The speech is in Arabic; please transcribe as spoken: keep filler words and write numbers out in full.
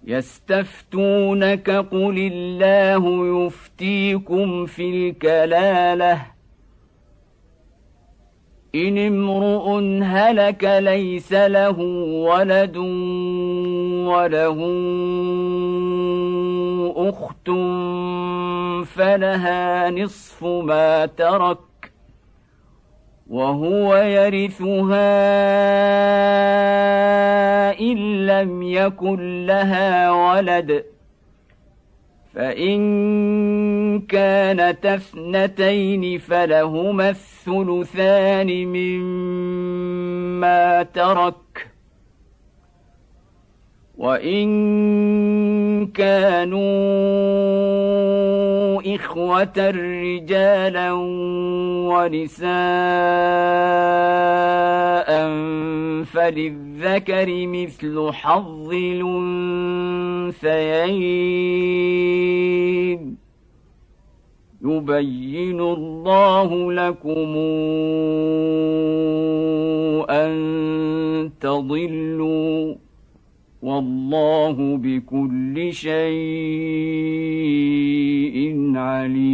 يستفتونك قل الله يفتيكم في الكلالة إن امرؤ هلك ليس له ولد وله أخت فلها نصف ما ترك وهو يرثها إن لم يكن لها ولد فإن كانتا اثنتين فلهما الثلثان مما ترك وإن كانوا إخوة رجالا ونساء فللذكر مثل حظ الأنثيين يبين الله لكم أن تضلوا والله بكل شيء عليم.